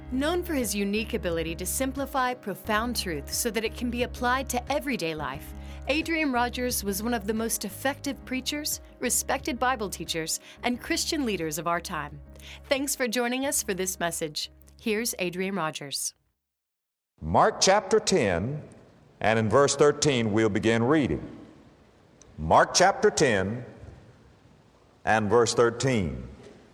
Known for his unique ability to simplify profound truth so that it can be applied to everyday life, Adrian Rogers was one of the most effective preachers, respected Bible teachers, and Christian leaders of our time. Thanks for joining us for this message. Here's Adrian Rogers. Mark chapter 10, and in verse 13 we'll begin reading. Mark chapter 10 and verse 13.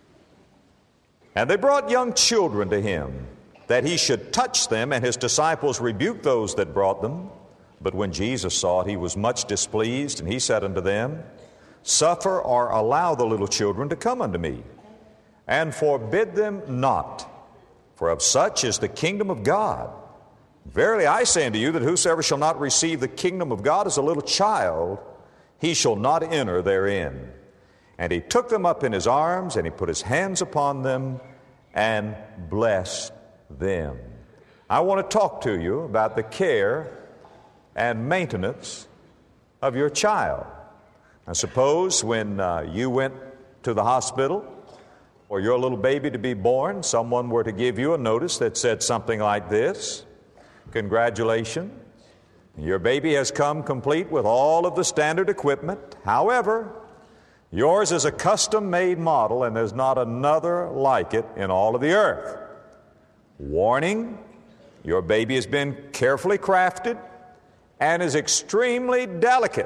And they brought young children to him, that he should touch them, and his disciples rebuked those that brought them. But when Jesus saw it, he was much displeased, and he said unto them, Suffer or allow the little children to come unto me, and forbid them not, for of such is the kingdom of God. Verily I say unto you, that whosoever shall not receive the kingdom of God as a little child, he shall not enter therein. And he took them up in his arms, and he put his hands upon them, and blessed them. I want to talk to you about the care and maintenance of your child. I suppose when you went to the hospital for your little baby to be born, someone were to give you a notice that said something like this: Congratulations, your baby has come complete with all of the standard equipment. However, yours is a custom-made model, and there's not another like it in all of the earth. Warning, your baby has been carefully crafted and is extremely delicate.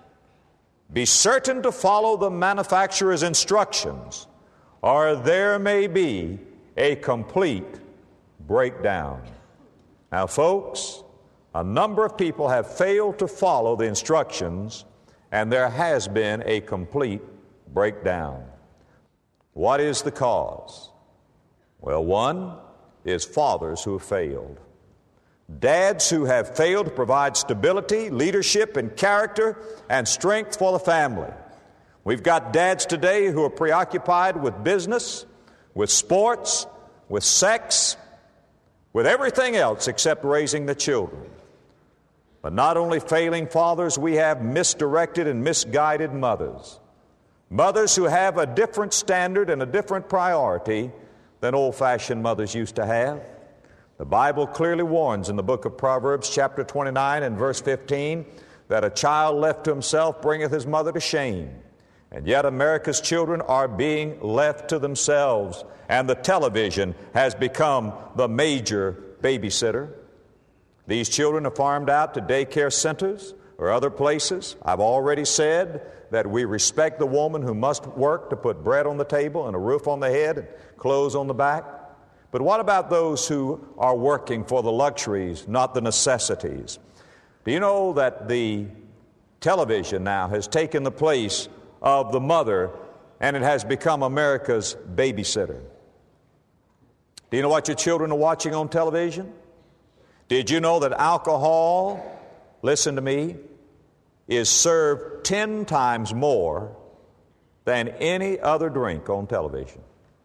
Be certain to follow the manufacturer's instructions, or there may be a complete breakdown. Now, folks, a number of people have failed to follow the instructions, and there has been a complete breakdown. What is the cause? Well, one is fathers who have failed. Dads who have failed to provide stability, leadership, and character and strength for the family. We've got dads today who are preoccupied with business, with sports, with sex, with everything else except raising the children. But not only failing fathers, we have misdirected and misguided mothers. Mothers who have a different standard and a different priority than old-fashioned mothers used to have. The Bible clearly warns in the book of Proverbs, chapter 29 and verse 15, that a child left to himself bringeth his mother to shame. And yet America's children are being left to themselves, and the television has become the major babysitter. These children are farmed out to daycare centers or other places. I've already said that we respect the woman who must work to put bread on the table and a roof on the head and clothes on the back. But what about those who are working for the luxuries, not the necessities? Do you know that the television now has taken the place of the mother, and it has become America's babysitter? Do you know what your children are watching on television? Did you know that alcohol, listen to me, is served 10 times more than any other drink on television?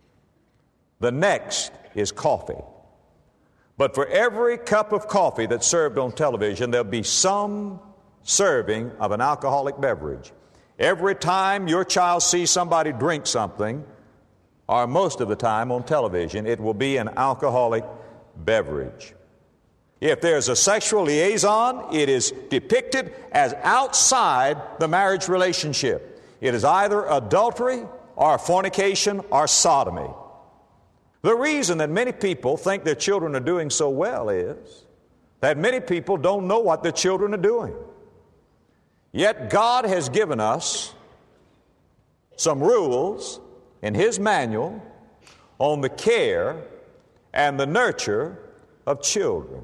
The next is coffee. But for every cup of coffee that's served on television, there'll be some serving of an alcoholic beverage. Every time your child sees somebody drink something, or most of the time on television, it will be an alcoholic beverage. If there's a sexual liaison, it is depicted as outside the marriage relationship. It is either adultery or fornication or sodomy. The reason that many people think their children are doing so well is that many people don't know what their children are doing. Yet God has given us some rules in His manual on the care and the nurture of children.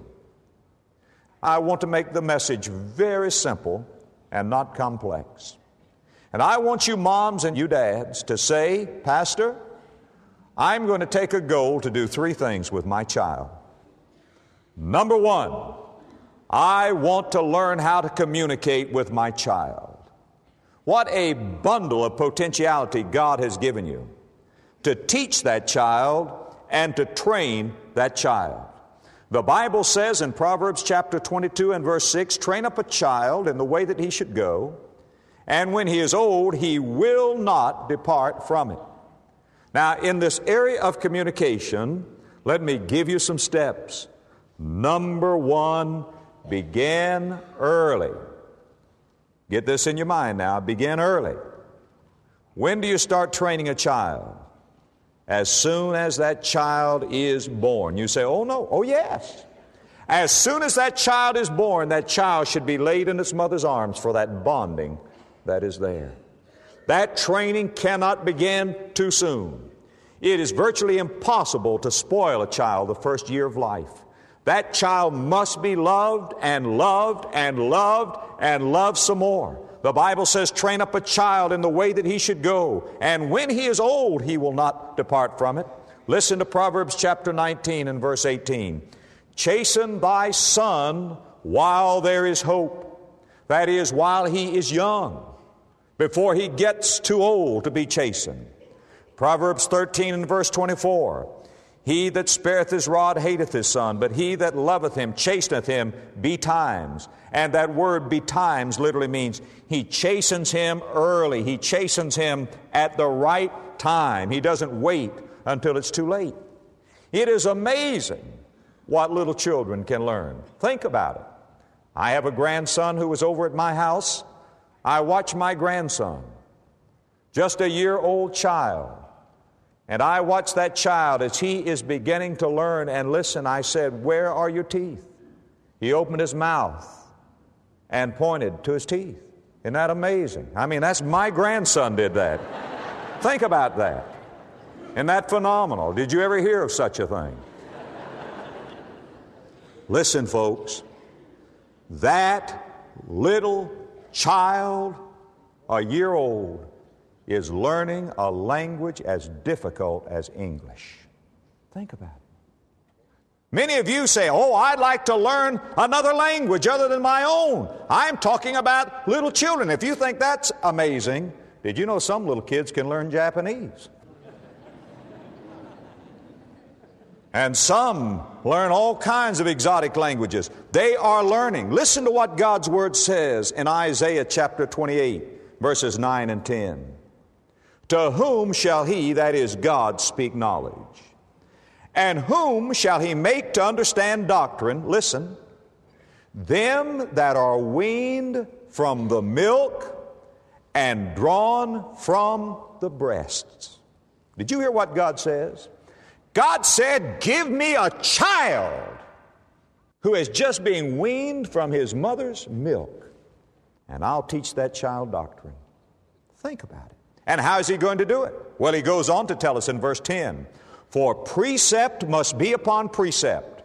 I want to make the message very simple and not complex. And I want you moms and you dads to say, Pastor, I'm going to take a goal to do 3 things with my child. Number 1, I want to learn how to communicate with my child. What a bundle of potentiality God has given you to teach that child and to train that child. The Bible says in Proverbs chapter 22 and verse 6, train up a child in the way that he should go, and when he is old, he will not depart from it. Now, in this area of communication, Let me give you some steps. Number one, begin early. Get this in your mind now. Begin early. When do you start training a child? As soon as that child is born. You say, oh no, oh yes. As soon as that child is born, that child should be laid in its mother's arms for that bonding that is there. That training cannot begin too soon. It is virtually impossible to spoil a child the first year of life. That child must be loved and loved and loved and loved some more. The Bible says, train up a child in the way that he should go, and when he is old, he will not depart from it. Listen to Proverbs chapter 19 and verse 18. Chasten thy son while there is hope. That is, while he is young, before he gets too old to be chastened. Proverbs 13 and verse 24. He that spareth his rod hateth his son, but he that loveth him chasteneth him betimes. And that word betimes literally means he chastens him early. He chastens him at the right time. He doesn't wait until it's too late. It is amazing what little children can learn. Think about it. I have a grandson who was over at my house. I watched my grandson, just a year-old child. And I watched that child as he is beginning to learn. And listen, I said, where are your teeth? He opened his mouth and pointed to his teeth. Isn't that amazing? I mean, that's my grandson did that. Think about that. Isn't that phenomenal? Did you ever hear of such a thing? Listen, folks, that little child, a year old, is learning a language as difficult as English. Think about it. Many of you say, oh, I'd like to learn another language other than my own. I'm talking about little children. If you think that's amazing, did you know some little kids can learn Japanese? And some learn all kinds of exotic languages. They are learning. Listen to what God's Word says in Isaiah chapter 28, verses 9 and 10. To whom shall he, that is God, speak knowledge? And whom shall he make to understand doctrine? Listen. Them that are weaned from the milk and drawn from the breasts. Did you hear what God says? God said, give me a child who is just being weaned from his mother's milk, and I'll teach that child doctrine. Think about it. And how is he going to do it? Well, he goes on to tell us in verse 10, for precept must be upon precept,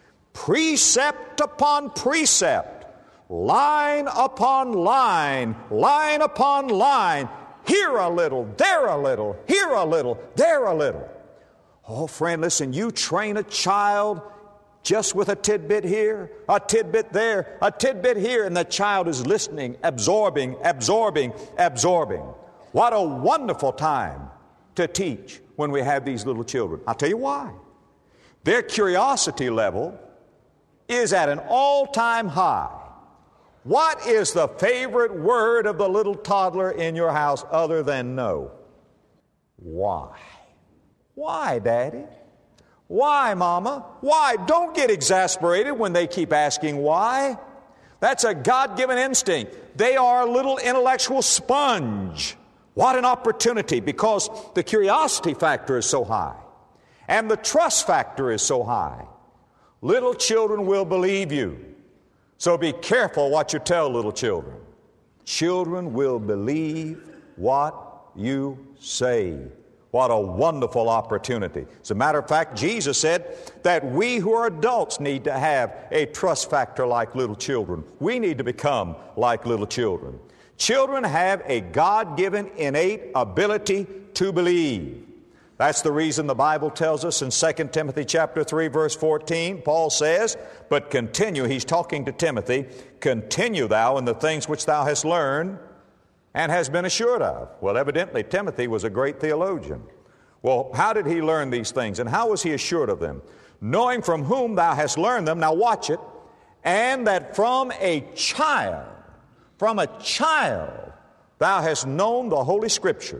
precept upon precept, line upon line, line upon line, here a little, there a little, here a little, there a little. Oh, friend, listen, you train a child just with a tidbit here, a tidbit there, a tidbit here, and the child is listening, absorbing, absorbing, absorbing. What a wonderful time to teach when we have these little children. I'll tell you why. Their curiosity level is at an all-time high. What is the favorite word of the little toddler in your house other than no? Why? Why, Daddy? Why, Mama? Why? Don't get exasperated when they keep asking why. That's a God-given instinct. They are a little intellectual sponge. What an opportunity, because the curiosity factor is so high and the trust factor is so high. Little children will believe you. So be careful what you tell little children. Children will believe what you say. What a wonderful opportunity. As a matter of fact, Jesus said that we who are adults need to have a trust factor like little children. We need to become like little children. Children have a God-given innate ability to believe. That's the reason the Bible tells us in 2 Timothy chapter 3, verse 14, Paul says, but continue, he's talking to Timothy, continue thou in the things which thou hast learned and has been assured of. Well, evidently, Timothy was a great theologian. Well, how did he learn these things, and how was he assured of them? Knowing from whom thou hast learned them, now watch it, and that from a child, thou hast known the Holy Scriptures,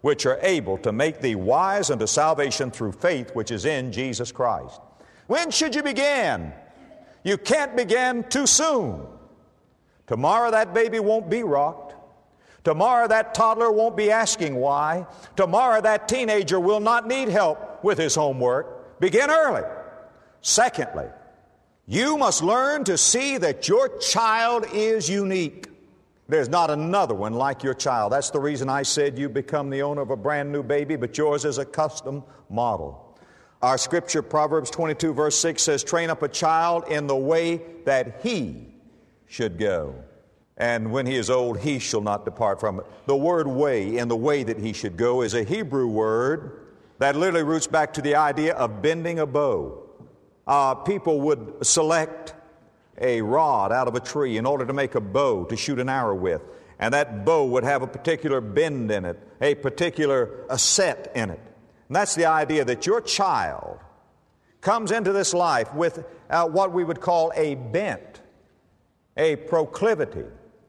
which are able to make thee wise unto salvation through faith which is in Jesus Christ. When should you begin? You can't begin too soon. Tomorrow that baby won't be rocked. Tomorrow that toddler won't be asking why. Tomorrow that teenager will not need help with his homework. Begin early. Secondly, you must learn to see that your child is unique. There's not another one like your child. That's the reason I said you become the owner of a brand new baby, but yours is a custom model. Our scripture, Proverbs 22, verse 6 says, train up a child in the way that he should go. And when he is old, he shall not depart from it. The word way, in the way that he should go, is a Hebrew word that literally roots back to the idea of bending a bow. People would select a rod out of a tree in order to make a bow to shoot an arrow with. And that bow would have a particular bend in it, a particular set in it. And that's the idea that your child comes into this life with what we would call a bent, a proclivity,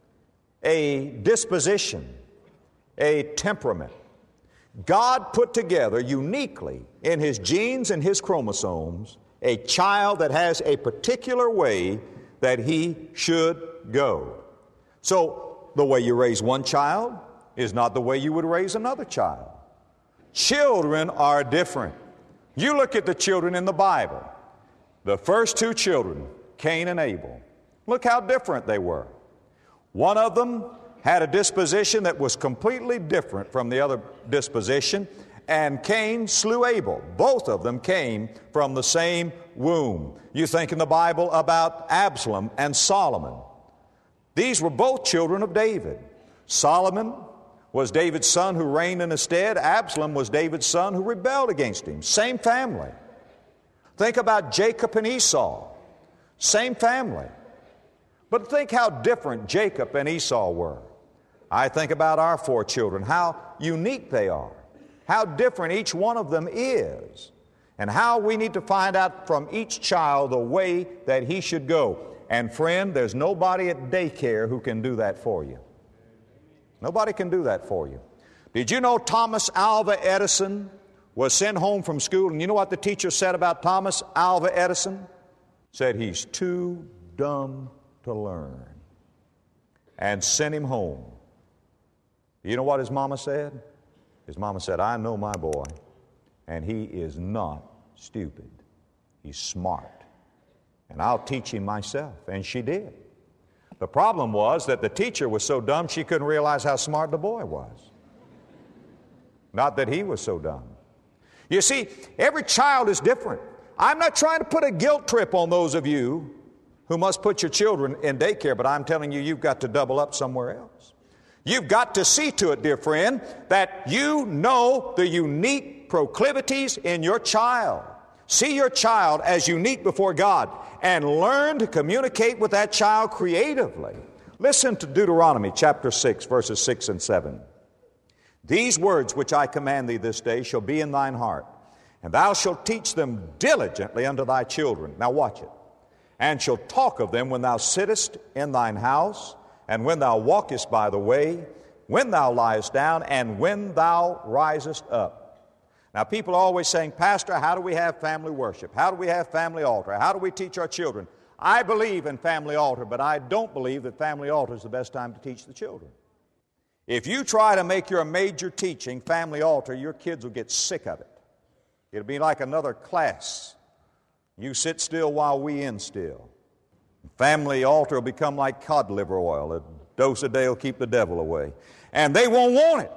a disposition, a temperament. God put together uniquely in His genes and His chromosomes a child that has a particular way that he should go. So the way you raise one child is not the way you would raise another child. Children are different. You look at the children in the Bible. The first two children, Cain and Abel. Look how different they were. One of them had a disposition that was completely different from the other disposition, and Cain slew Abel. Both of them came from the same womb. You think in the Bible about Absalom and Solomon. These were both children of David. Solomon was David's son who reigned in his stead. Absalom was David's son who rebelled against him. Same family. Think about Jacob and Esau. Same family. But think how different Jacob and Esau were. I think about our four children, how unique they are, how different each one of them is, and how we need to find out from each child the way that he should go. And friend, there's nobody at daycare who can do that for you. Nobody can do that for you. Did you know Thomas Alva Edison was sent home from school, and you know what the teacher said about Thomas Alva Edison? Said he's too dumb to learn, and sent him home. You know what his mama said? His mama said, I know my boy, and he is not stupid. He's smart, and I'll teach him myself. And she did. The problem was that the teacher was so dumb she couldn't realize how smart the boy was. Not that he was so dumb. You see, every child is different. I'm not trying to put a guilt trip on those of you who must put your children in daycare, but I'm telling you, you've got to double up somewhere else. You've got to see to it, dear friend, that you know the unique proclivities in your child. See your child as unique before God and learn to communicate with that child creatively. Listen to Deuteronomy chapter 6, verses 6 and 7. These words which I command thee this day shall be in thine heart, and thou shalt teach them diligently unto thy children. Now watch it. And shalt talk of them when thou sittest in thine house, and when thou walkest by the way, when thou liest down, and when thou risest up. Now people are always saying, Pastor, how do we have family worship? How do we have family altar? How do we teach our children? I believe in family altar, but I don't believe that family altar is the best time to teach the children. If you try to make your major teaching family altar, your kids will get sick of it. It'll be like another class. You sit still while we instill. Family altar will become like cod liver oil. A dose a day will keep the devil away. And they won't want it.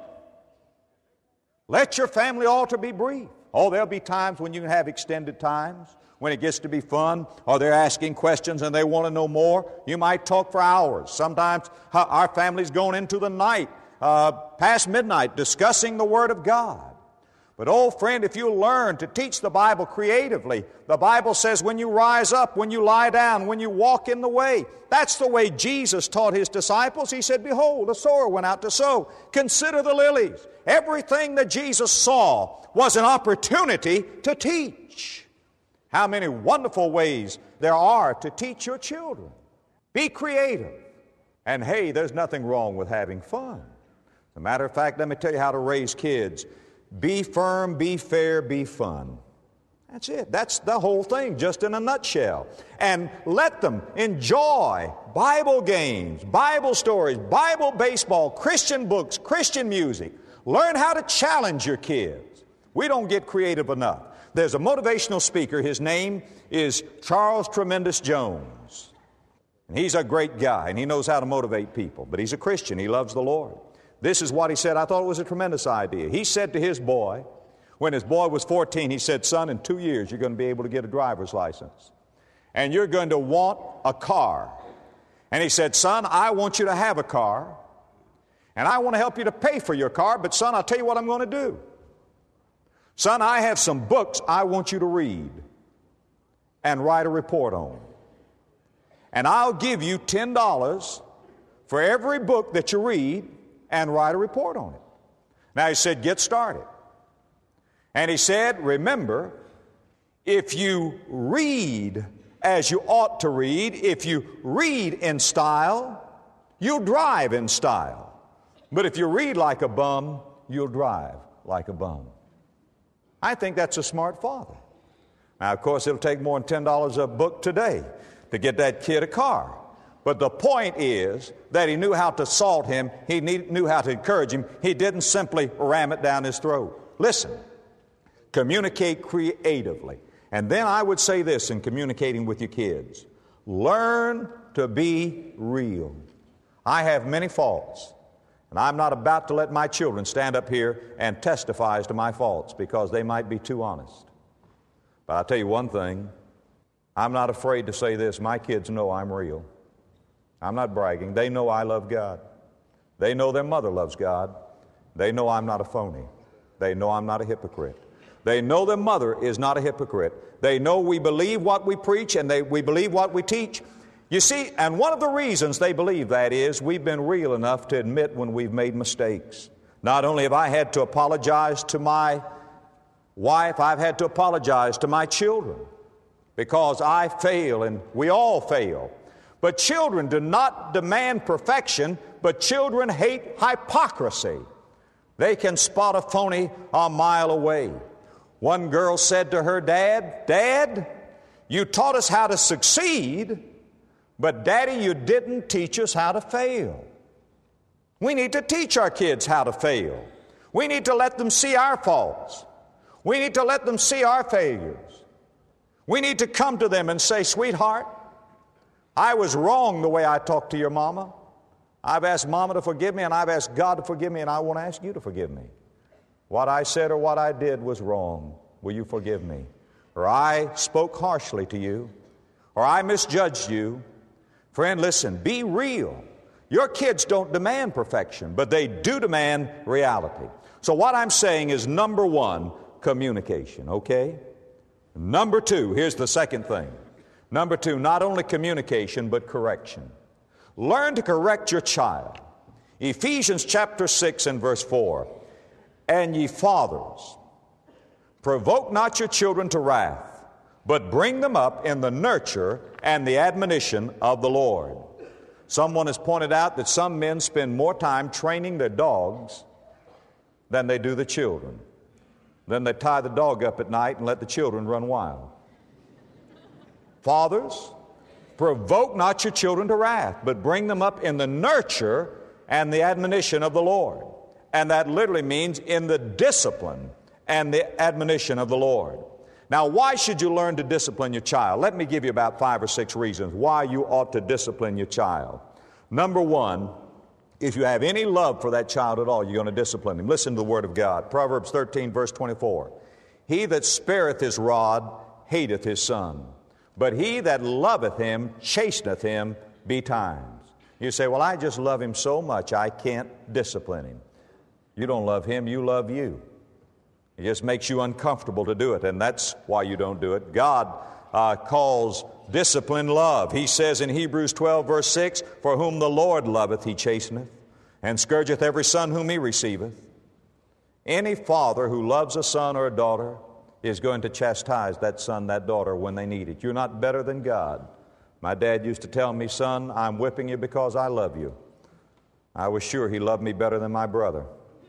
Let your family altar be brief. Oh, there'll be times when you can have extended times, when it gets to be fun, or they're asking questions and they want to know more. You might talk for hours. Sometimes our family's going into the night, past midnight, discussing the Word of God. But, oh, friend, if you learn to teach the Bible creatively, the Bible says when you rise up, when you lie down, when you walk in the way. That's the way Jesus taught His disciples. He said, behold, a sower went out to sow. Consider the lilies. Everything that Jesus saw was an opportunity to teach. How many wonderful ways there are to teach your children. Be creative. And, hey, there's nothing wrong with having fun. As a matter of fact, let me tell you how to raise kids. Be firm, be fair, be fun. That's it. That's the whole thing, just in a nutshell. And let them enjoy Bible games, Bible stories, Bible baseball, Christian books, Christian music. Learn how to challenge your kids. We don't get creative enough. There's a motivational speaker. His name is Charles Tremendous Jones. And he's a great guy, and he knows how to motivate people. But he's a Christian. He loves the Lord. This is what he said. I thought it was a tremendous idea. He said to his boy, when his boy was 14, he said, son, in 2 years you're going to be able to get a driver's license. And you're going to want a car. And he said, son, I want you to have a car. And I want to help you to pay for your car. But son, I'll tell you what I'm going to do. Son, I have some books I want you to read and write a report on. And I'll give you $10 for every book that you read and write a report on it. Now he said, get started. And he said, remember, if you read as you ought to read, if you read in style, you'll drive in style. But if you read like a bum, you'll drive like a bum. I think that's a smart father. Now, of course, it'll take more than $10 a book today to get that kid a car. But the point is that he knew how to salt him. He knew how to encourage him. He didn't simply ram it down his throat. Listen, communicate creatively. And then I would say this in communicating with your kids. Learn to be real. I have many faults. And I'm not about to let my children stand up here and testify as to my faults because they might be too honest. But I'll tell you one thing. I'm not afraid to say this. My kids know I'm real. I'm not bragging. They know I love God. They know their mother loves God. They know I'm not a phony. They know I'm not a hypocrite. They know their mother is not a hypocrite. They know we believe what we preach and we believe what we teach. You see, and one of the reasons they believe that is we've been real enough to admit when we've made mistakes. Not only have I had to apologize to my wife, I've had to apologize to my children because I fail and we all fail. But children do not demand perfection, but children hate hypocrisy. They can spot a phony a mile away. One girl said to her dad, Dad, you taught us how to succeed, but Daddy, you didn't teach us how to fail. We need to teach our kids how to fail. We need to let them see our faults. We need to let them see our failures. We need to come to them and say, sweetheart, I was wrong the way I talked to your mama. I've asked Mama to forgive me, and I've asked God to forgive me, and I want to ask you to forgive me. What I said or what I did was wrong. Will you forgive me? Or I spoke harshly to you, or I misjudged you. Friend, listen, be real. Your kids don't demand perfection, but they do demand reality. So what I'm saying is, number one, communication, okay? Number two, here's the second thing. Number two, not only communication, but correction. Learn to correct your child. Ephesians chapter 6 and verse 4. And ye fathers, provoke not your children to wrath, but bring them up in the nurture and the admonition of the Lord. Someone has pointed out that some men spend more time training their dogs than they do the children. Then they tie the dog up at night and let the children run wild. Fathers, provoke not your children to wrath, but bring them up in the nurture and the admonition of the Lord. And that literally means in the discipline and the admonition of the Lord. Now, why should you learn to discipline your child? Let me give you about 5 or 6 reasons why you ought to discipline your child. Number one, if you have any love for that child at all, you're going to discipline him. Listen to the Word of God. Proverbs 13, verse 24. He that spareth his rod hateth his son, but he that loveth him chasteneth him betimes. You say, well, I just love him so much I can't discipline him. You don't love him, you love you. It just makes you uncomfortable to do it, and that's why you don't do it. God calls discipline love. He says in Hebrews 12, verse 6, for whom the Lord loveth, he chasteneth, and scourgeth every son whom he receiveth. Any father who loves a son or a daughter is going to chastise that son, that daughter when they need it. You're not better than God. My dad used to tell me, son, I'm whipping you because I love you. I was sure he loved me better than my brother.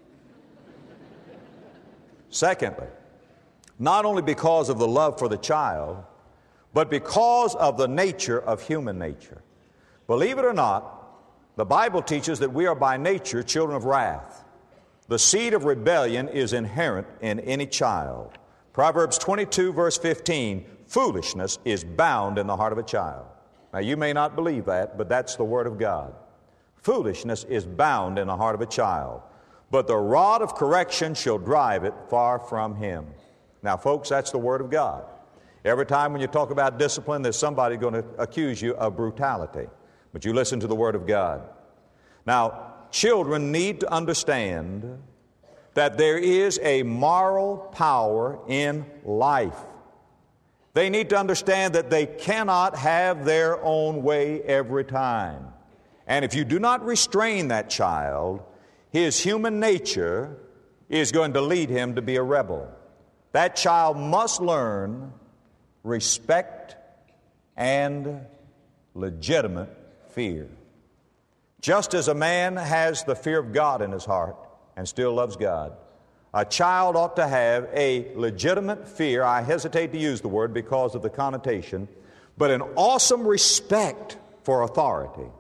Secondly, not only because of the love for the child, but because of the nature of human nature. Believe it or not, the Bible teaches that we are by nature children of wrath. The seed of rebellion is inherent in any child. Proverbs 22, verse 15, foolishness is bound in the heart of a child. Now, you may not believe that, but that's the Word of God. Foolishness is bound in the heart of a child, but the rod of correction shall drive it far from him. Now, folks, that's the Word of God. Every time when you talk about discipline, there's somebody going to accuse you of brutality. But you listen to the Word of God. Now, children need to understand that there is a moral power in life. They need to understand that they cannot have their own way every time. And if you do not restrain that child, his human nature is going to lead him to be a rebel. That child must learn respect and legitimate fear. Just as a man has the fear of God in his heart and still loves God, a child ought to have a legitimate fear. I hesitate to use the word because of the connotation, but an awesome respect for authority.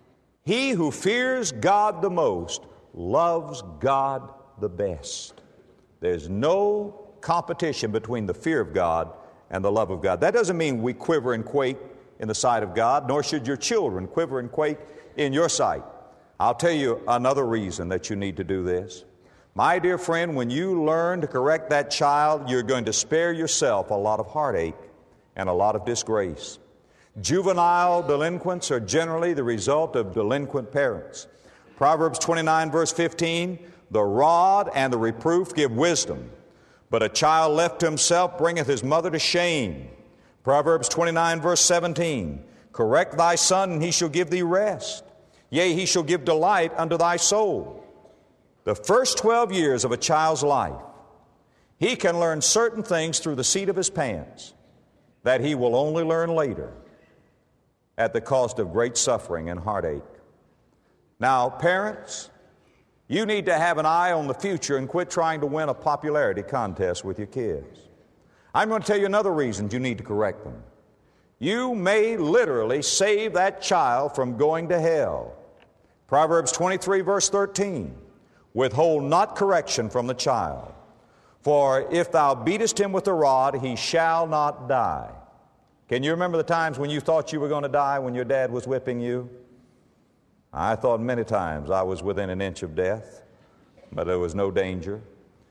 He who fears God the most loves God the best. There's no competition between the fear of God and the love of God. That doesn't mean we quiver and quake in the sight of God, nor should your children quiver and quake in your sight. I'll tell you another reason that you need to do this. My dear friend, when you learn to correct that child, you're going to spare yourself a lot of heartache and a lot of disgrace. Juvenile delinquents are generally the result of delinquent parents. Proverbs 29, verse 15, the rod and the reproof give wisdom, but a child left to himself bringeth his mother to shame. Proverbs 29, verse 17, correct thy son, and he shall give thee rest. Yea, he shall give delight unto thy soul. The first 12 years of a child's life, he can learn certain things through the seat of his pants that he will only learn later at the cost of great suffering and heartache. Now, parents, you need to have an eye on the future and quit trying to win a popularity contest with your kids. I'm going to tell you another reason you need to correct them. You may literally save that child from going to hell. Proverbs 23, verse 13, withhold not correction from the child, for if thou beatest him with the rod, he shall not die. Can you remember the times when you thought you were going to die when your dad was whipping you? I thought many times I was within an inch of death, but there was no danger.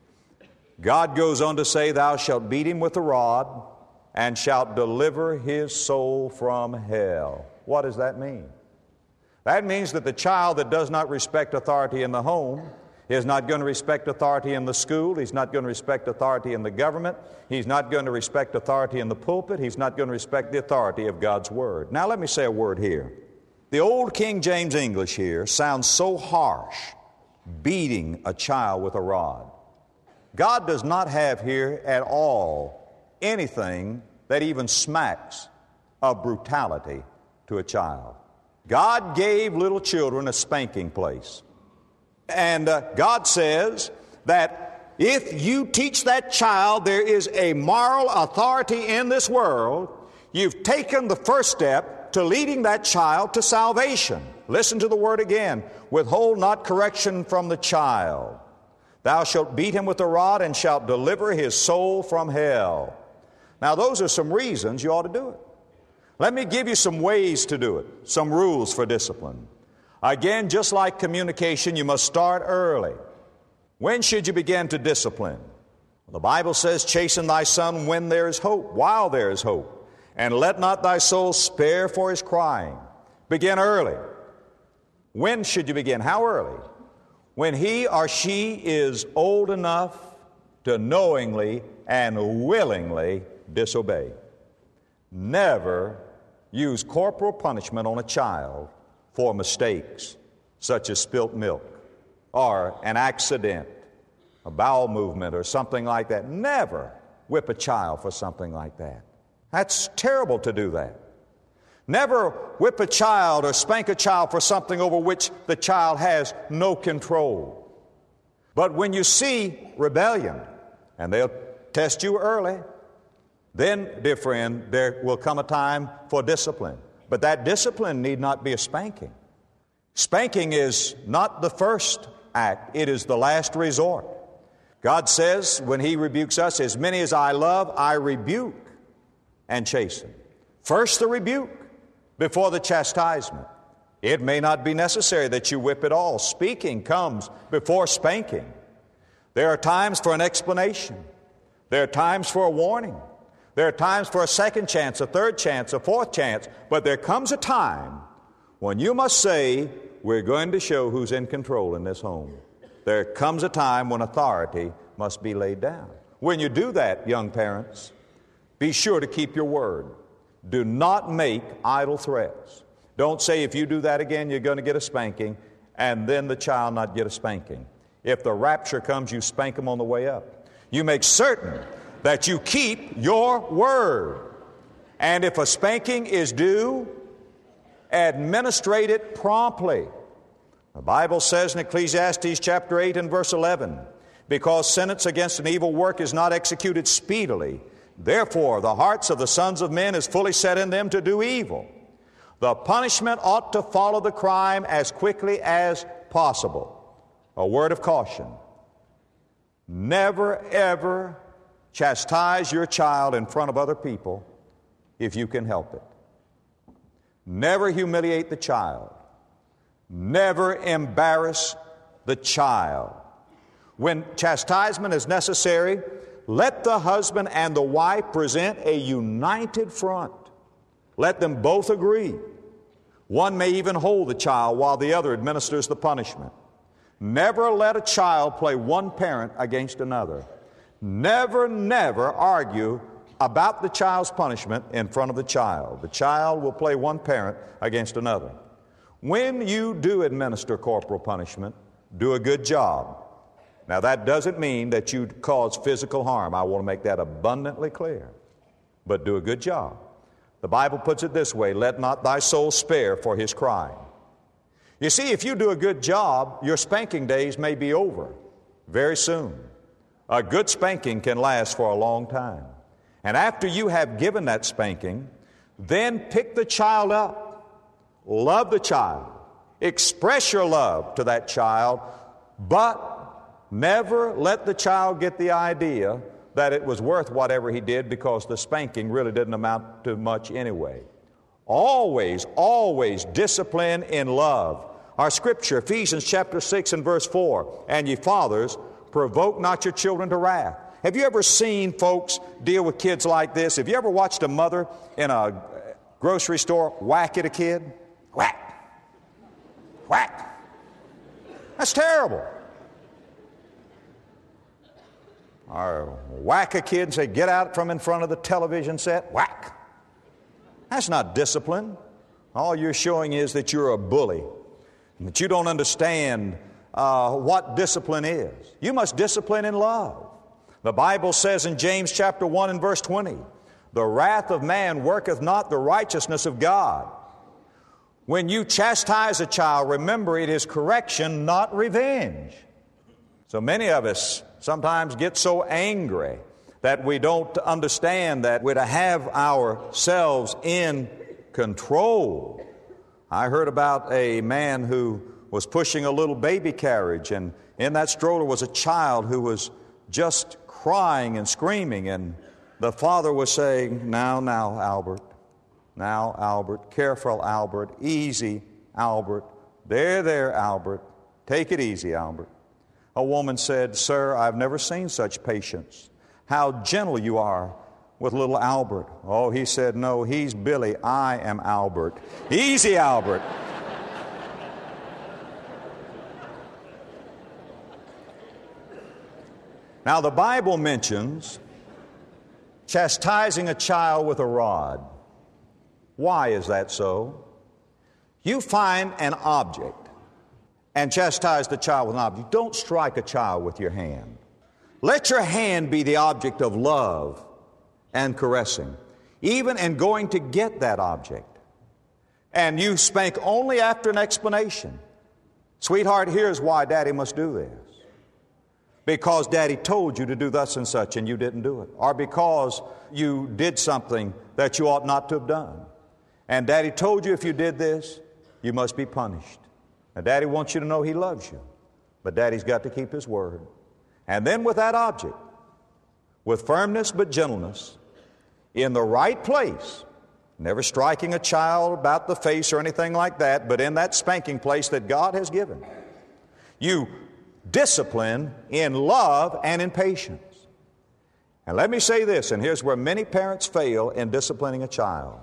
God goes on to say, thou shalt beat him with the rod, and shalt deliver his soul from hell. What does that mean? That means that the child that does not respect authority in the home is not going to respect authority in the school. He's not going to respect authority in the government. He's not going to respect authority in the pulpit. He's not going to respect the authority of God's Word. Now let me say a word here. The old King James English here sounds so harsh, beating a child with a rod. God does not have here at all anything that even smacks of brutality to a child. God gave little children a spanking place. And God says that if you teach that child there is a moral authority in this world, you've taken the first step to leading that child to salvation. Listen to the word again. Withhold not correction from the child. Thou shalt beat him with a rod and shalt deliver his soul from hell. Now, those are some reasons you ought to do it. Let me give you some ways to do it, some rules for discipline. Again, just like communication, you must start early. When should you begin to discipline? Well, the Bible says, chasten thy son when there is hope, while there is hope, and let not thy soul spare for his crying. Begin early. When should you begin? How early? When he or she is old enough to knowingly and willingly disobey. Never use corporal punishment on a child for mistakes such as spilt milk or an accident, a bowel movement or something like that. Never whip a child for something like that. That's terrible to do that. Never whip a child or spank a child for something over which the child has no control. But when you see rebellion, and they'll test you early, then, dear friend, there will come a time for discipline. But that discipline need not be a spanking. Spanking is not the first act, it is the last resort. God says when He rebukes us, as many as I love, I rebuke and chasten. First the rebuke before the chastisement. It may not be necessary that you whip at all. Speaking comes before spanking. There are times for an explanation. There are times for a warning. There are times for a second chance, a third chance, a fourth chance. But there comes a time when you must say, we're going to show who's in control in this home. There comes a time when authority must be laid down. When you do that, young parents, be sure to keep your word. Do not make idle threats. Don't say if you do that again, you're going to get a spanking, and then the child not get a spanking. If the rapture comes, you spank them on the way up. You make certain that you keep your word. And if a spanking is due, administrate it promptly. The Bible says in Ecclesiastes chapter 8 and verse 11, because sentence against an evil work is not executed speedily, therefore the hearts of the sons of men is fully set in them to do evil. The punishment ought to follow the crime as quickly as possible. A word of caution. Never ever chastise your child in front of other people if you can help it. Never humiliate the child. Never embarrass the child. When chastisement is necessary, let the husband and the wife present a united front. Let them both agree. One may even hold the child while the other administers the punishment. Never let a child play one parent against another. Never, never argue about the child's punishment in front of the child. The child will play one parent against another. When you do administer corporal punishment, do a good job. Now, that doesn't mean that you cause physical harm. I want to make that abundantly clear. But do a good job. The Bible puts it this way, let not thy soul spare for his crime. You see, if you do a good job, your spanking days may be over very soon. A good spanking can last for a long time. And after you have given that spanking, then pick the child up, love the child, express your love to that child, but never let the child get the idea that it was worth whatever he did because the spanking really didn't amount to much anyway. Always, always discipline in love. Our scripture, Ephesians chapter 6 and verse 4, and ye fathers, provoke not your children to wrath. Have you ever seen folks deal with kids like this? Have you ever watched a mother in a grocery store whack at a kid? Whack. Whack. That's terrible. Or whack a kid and say, get out from in front of the television set. Whack. That's not discipline. All you're showing is that you're a bully, that you don't understand what discipline is. You must discipline in love. The Bible says in James chapter 1 and verse 20, the wrath of man worketh not the righteousness of God. When you chastise a child, remember it is correction, not revenge. So many of us sometimes get so angry that we don't understand that we're to have ourselves in control. I heard about a man who was pushing a little baby carriage, and in that stroller was a child who was just crying and screaming, and the father was saying, now, Albert. Now, Albert. Careful, Albert. Easy, Albert. There, Albert. Take it easy, Albert. A woman said, sir, I've never seen such patience. How gentle you are with little Albert. Oh, he said, no, he's Billy. I am Albert. Easy, Albert. Now, the Bible mentions chastising a child with a rod. Why is that so? You find an object and chastise the child with an object. Don't strike a child with your hand. Let your hand be the object of love and caressing, even in going to get that object. and you spank only after an explanation. Sweetheart, here's why Daddy must do this. Because Daddy told you to do thus and such and you didn't do it. Or because you did something that you ought not to have done. And Daddy told you if you did this, you must be punished. Now, Daddy wants you to know He loves you. But Daddy's got to keep His word. And then with that object, with firmness but gentleness, in the right place, never striking a child about the face or anything like that, but in that spanking place that God has given, you discipline in love and in patience. And let me say this, and here's where many parents fail in disciplining a child.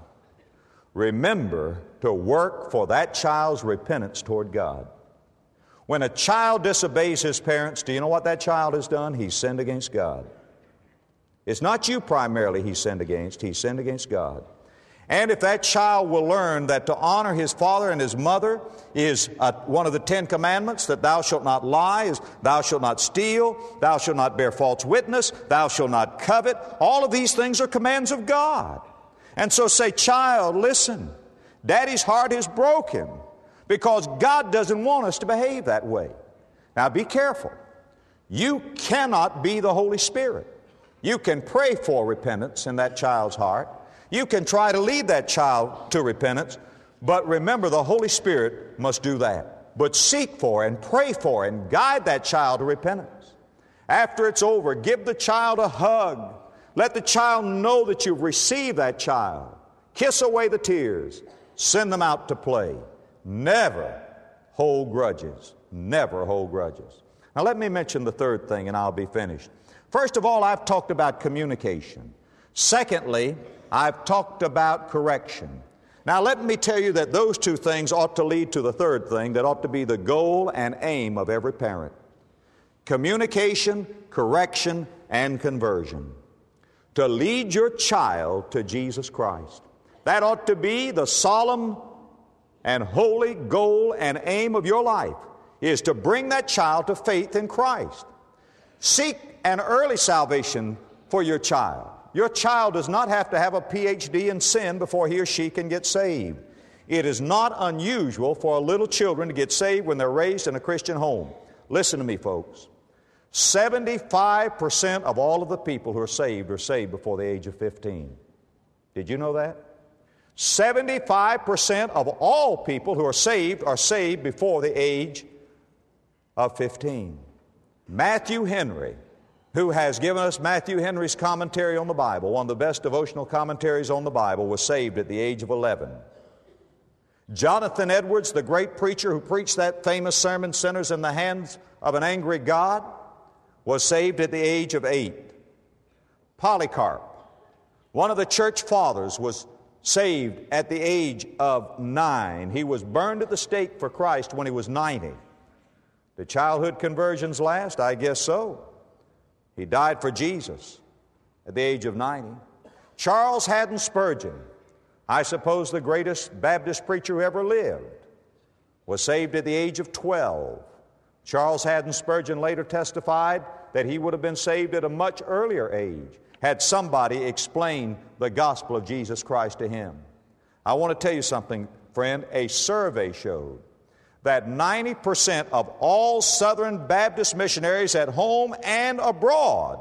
Remember to work for that child's repentance toward God. When a child disobeys his parents, do you know what that child has done? He's sinned against God. It's not you primarily he's sinned against God. And if that child will learn that to honor his father and his mother is one of the 10 commandments, that thou shalt not lie, is thou shalt not steal, thou shalt not bear false witness, thou shalt not covet, all of these things are commands of God. And so say, child, listen, Daddy's heart is broken because God doesn't want us to behave that way. Now be careful. You cannot be the Holy Spirit. You can pray for repentance in that child's heart. You can try to lead that child to repentance, but remember the Holy Spirit must do that. But seek for and pray for and guide that child to repentance. After it's over, give the child a hug. Let the child know that you've received that child. Kiss away the tears. Send them out to play. Never hold grudges. Never hold grudges. Now let me mention the third thing and I'll be finished. First of all, I've talked about communication. Secondly, I've talked about correction. Now let me tell you that those two things ought to lead to the third thing that ought to be the goal and aim of every parent. Communication, correction, and conversion. To lead your child to Jesus Christ. That ought to be the solemn and holy goal and aim of your life, is to bring that child to faith in Christ. Seek an early salvation for your child. Your child does not have to have a PhD in sin before he or she can get saved. It is not unusual for little children to get saved when they're raised in a Christian home. Listen to me, folks. 75% of all of the people who are saved before the age of 15. Did you know that? 75% of all people who are saved before the age of 15. Matthew Henry, who has given us Matthew Henry's commentary on the Bible, one of the best devotional commentaries on the Bible, was saved at the age of 11. Jonathan Edwards, the great preacher who preached that famous sermon, Sinners in the Hands of an Angry God, was saved at the age of 8. Polycarp, one of the church fathers, was saved at the age of 9. He was burned at the stake for Christ when he was 90. Did childhood conversions last? I guess so. He died for Jesus at the age of 90. Charles Haddon Spurgeon, I suppose the greatest Baptist preacher who ever lived, was saved at the age of 12. Charles Haddon Spurgeon later testified that he would have been saved at a much earlier age had somebody explained the gospel of Jesus Christ to him. I want to tell you something, friend. A survey showed that 90% of all Southern Baptist missionaries at home and abroad,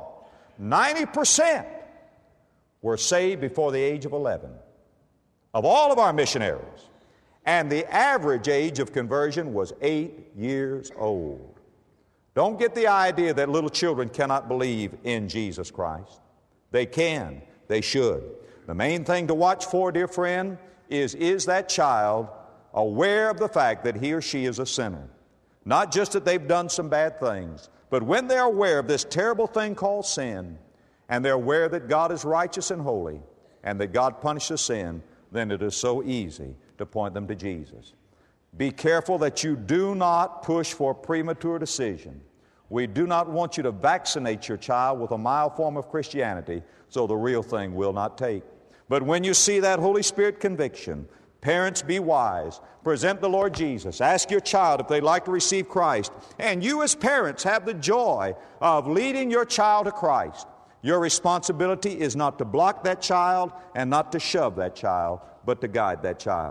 90% were saved before the age of 11. Of all of our missionaries. And the average age of conversion was 8 years old. Don't get the idea that little children cannot believe in Jesus Christ. They can. They should. The main thing to watch for, dear friend, is that child aware of the fact that he or she is a sinner? Not just that they've done some bad things, but when they're aware of this terrible thing called sin, and they're aware that God is righteous and holy, and that God punishes sin, then it is so easy to point them to Jesus. Be careful that you do not push for premature decision. We do not want you to vaccinate your child with a mild form of Christianity so the real thing will not take. But when you see that Holy Spirit conviction, parents, be wise. Present the Lord Jesus. Ask your child if they'd like to receive Christ. And you as parents have the joy of leading your child to Christ. Your responsibility is not to block that child and not to shove that child, but to guide that child.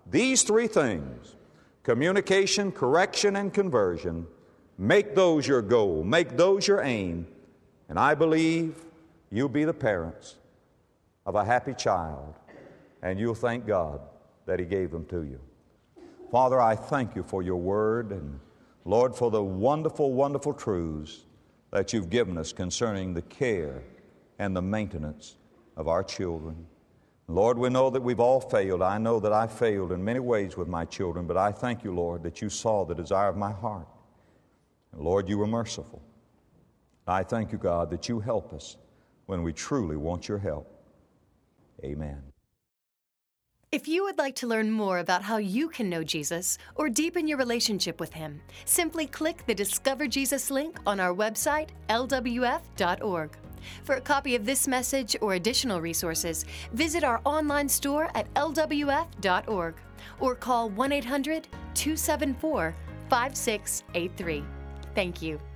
these three things, communication, correction, and conversion, make those your goal, make those your aim, and I believe you'll be the parents of a happy child, and you'll thank God that He gave them to you. Father, I thank you for your word, and Lord, for the wonderful, wonderful truths that you've given us concerning the care and the maintenance of our children. Lord, we know that we've all failed. I know that I failed in many ways with my children, but I thank you, Lord, that you saw the desire of my heart. And Lord, you were merciful. I thank you, God, that you help us when we truly want your help. Amen. If you would like to learn more about how you can know Jesus or deepen your relationship with Him, simply click the Discover Jesus link on our website, lwf.org. For a copy of this message or additional resources, visit our online store at lwf.org or call 1-800-274-5683. Thank you.